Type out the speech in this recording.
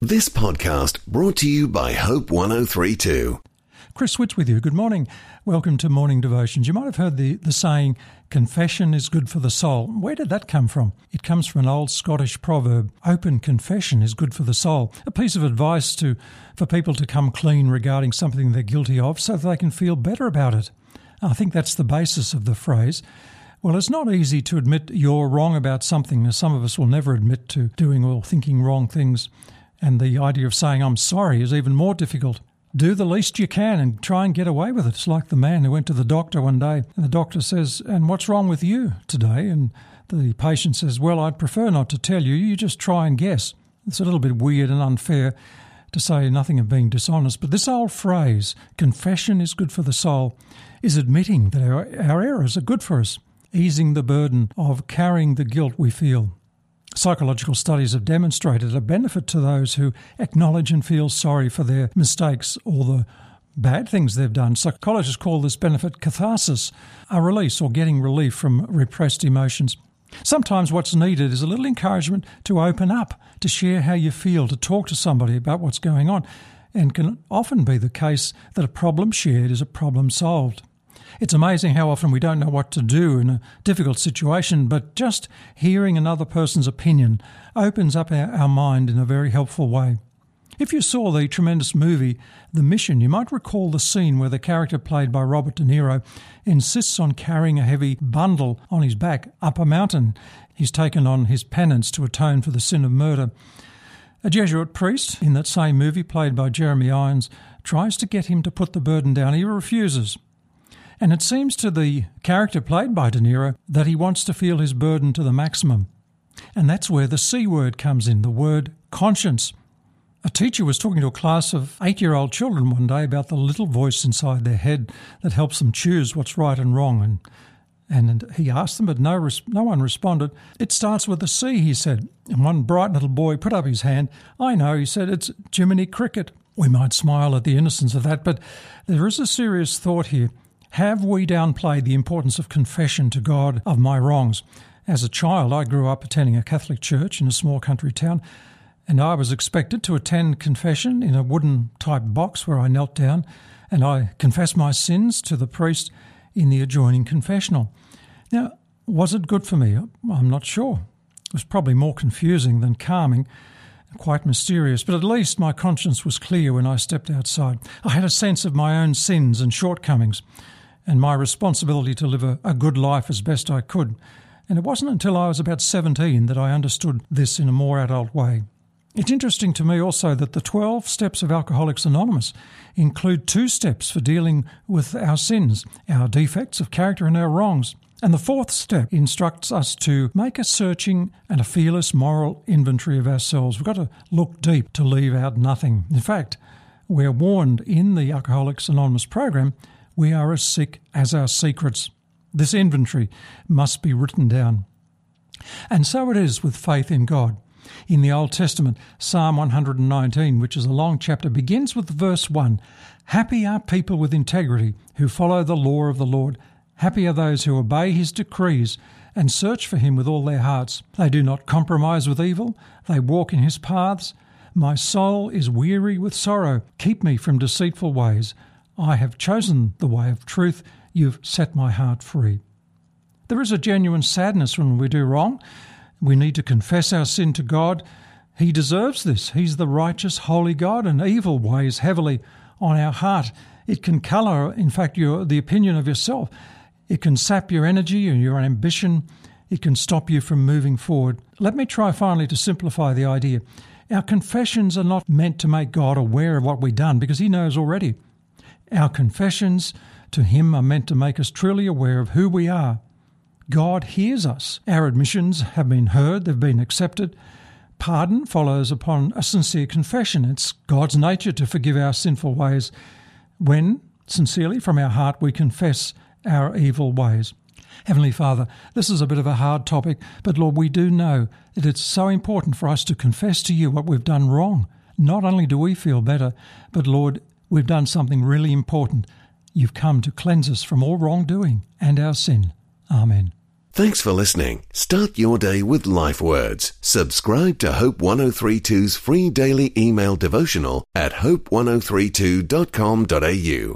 This podcast brought to you by Hope 1032. Chris Witts with you. Good morning. Welcome to Morning Devotions. You might have heard the saying, confession is good for the soul. Where did that come from? It comes from an old Scottish proverb, open confession is good for the soul. A piece of advice for people to come clean regarding something they're guilty of so that they can feel better about it. I think that's the basis of the phrase. Well, it's not easy to admit you're wrong about something, as some of us will never admit to doing or thinking wrong things. And the idea of saying, I'm sorry, is even more difficult. Do the least you can and try and get away with it. It's like the man who went to the doctor one day, and the doctor says, and what's wrong with you today? And the patient says, well, I'd prefer not to tell you. You just try and guess. It's a little bit weird and unfair to say nothing of being dishonest. But this old phrase, confession is good for the soul, is admitting that our errors are good for us, easing the burden of carrying the guilt we feel. Psychological studies have demonstrated a benefit to those who acknowledge and feel sorry for their mistakes or the bad things they've done. Psychologists call this benefit catharsis, a release or getting relief from repressed emotions. Sometimes what's needed is a little encouragement to open up, to share how you feel, to talk to somebody about what's going on, and can often be the case that a problem shared is a problem solved. It's amazing how often we don't know what to do in a difficult situation, but just hearing another person's opinion opens up our mind in a very helpful way. If you saw the tremendous movie The Mission, you might recall the scene where the character played by Robert De Niro insists on carrying a heavy bundle on his back up a mountain. He's taken on his penance to atone for the sin of murder. A Jesuit priest in that same movie, played by Jeremy Irons, tries to get him to put the burden down. He refuses. And it seems to the character played by De Niro that he wants to feel his burden to the maximum. And that's where the C word comes in, the word conscience. A teacher was talking to a class of 8-year-old children one day about the little voice inside their head that helps them choose what's right and wrong. And he asked them, but no one responded. It starts with a C, he said. And one bright little boy put up his hand. I know, he said, it's Jiminy Cricket. We might smile at the innocence of that, but there is a serious thought here. Have we downplayed the importance of confession to God of my wrongs? As a child, I grew up attending a Catholic church in a small country town, and I was expected to attend confession in a wooden-type box where I knelt down, and I confessed my sins to the priest in the adjoining confessional. Now, was it good for me? I'm not sure. It was probably more confusing than calming, quite mysterious, but at least my conscience was clear when I stepped outside. I had a sense of my own sins and shortcomings, and my responsibility to live a good life as best I could. And it wasn't until I was about 17 that I understood this in a more adult way. It's interesting to me also that the 12 steps of Alcoholics Anonymous include 2 steps for dealing with our sins, our defects of character and our wrongs. And the 4th step instructs us to make a searching and a fearless moral inventory of ourselves. We've got to look deep to leave out nothing. In fact, we're warned in the Alcoholics Anonymous program, we are as sick as our secrets. This inventory must be written down. And so it is with faith in God. In the Old Testament, Psalm 119, which is a long chapter, begins with verse 1. Happy are people with integrity who follow the law of the Lord. Happy are those who obey his decrees and search for him with all their hearts. They do not compromise with evil. They walk in his paths. My soul is weary with sorrow. Keep me from deceitful ways. I have chosen the way of truth. You've set my heart free. There is a genuine sadness when we do wrong. We need to confess our sin to God. He deserves this. He's the righteous, holy God, and evil weighs heavily on our heart. It can colour, in fact, the opinion of yourself. It can sap your energy and your ambition. It can stop you from moving forward. Let me try finally to simplify the idea. Our confessions are not meant to make God aware of what we've done because he knows already. Our confessions to him are meant to make us truly aware of who we are. God hears us. Our admissions have been heard, they've been accepted. Pardon follows upon a sincere confession. It's God's nature to forgive our sinful ways when, sincerely from our heart, we confess our evil ways. Heavenly Father, this is a bit of a hard topic, but Lord, we do know that it's so important for us to confess to you what we've done wrong. Not only do we feel better, but Lord, we've done something really important. You've come to cleanse us from all wrongdoing and our sin. Amen. Thanks for listening. Start your day with life words. Subscribe to Hope 1032's free daily email devotional at hope1032.com.au.